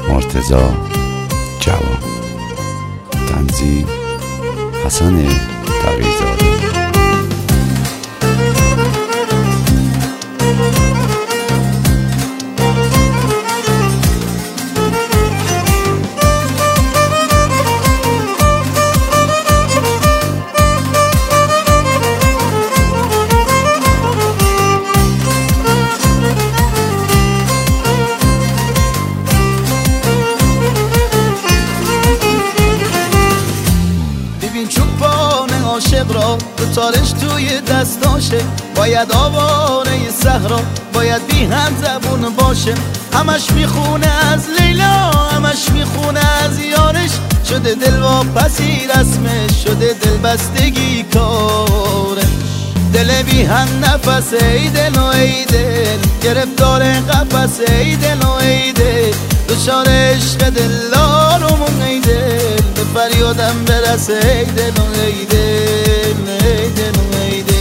مرتضی جوان، تنظیم حسن تقی‌زاده. عاشق را دوتارش توی دستاشه، باید آواره صحرا، باید بی هم زبون باشه. همش میخونه از لیلا، همش میخونه از یارش، شده دل واپسی رسمش، شده دل بستگی کارش. دل بی هم نفس، ای دل و ای دل، گرفتار قفس، ای دل و ای دل، دچار عشق دلارمون ای دل، به فریادم برسه ای دل و ای دل، ای دل و ای دل.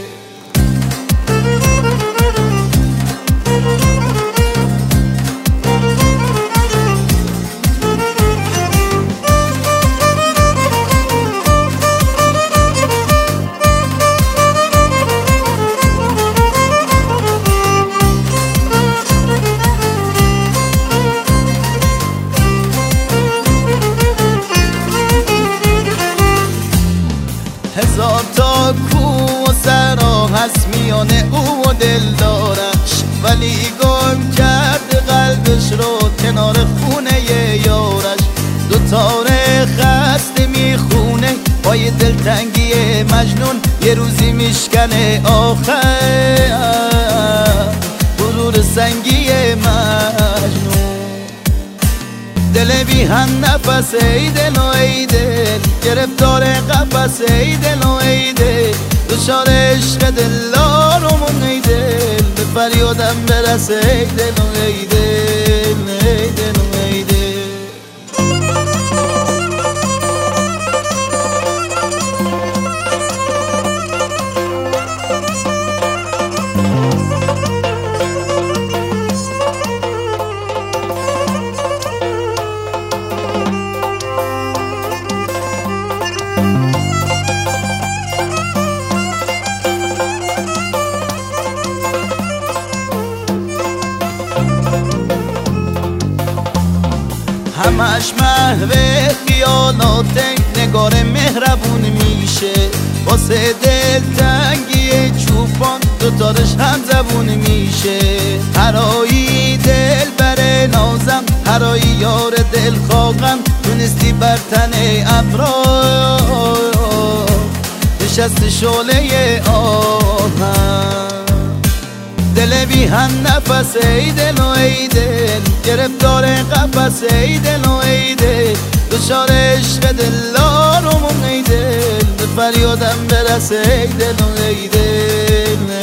هزار تا کوه و سرا هست میانه او و دلدارش، ولی گم کرده قلبش رو کنار خونه یارش. دوتاره خسته میخونه پای دلتنگی مجنون، یه روزی میشکنه آخر غرور سنگی مجنون. دل بی هم نفس، ای دل و ای دل، گرفتار قفس، ای دل و ای دل، دچار عشق دلارمون ای دل، به فریادم برسه ای دل و ای دل، ای دل و ای دل. همش محو خیالات، نگار مهربون میشه، واسه دلتنگی چوپان دوتارش هم زبون میشه. هرایی دل بر نازم، هرایی یار دل خواهم، تونستی بر تن افراد نشست شعله آهم. دل بی هم نفس، ای دل و ای دل، گرفتار قفس، ای دل و ای دل، دچار عشق دلارمون ای دل، به فریادم برسه ای دل و ای دل.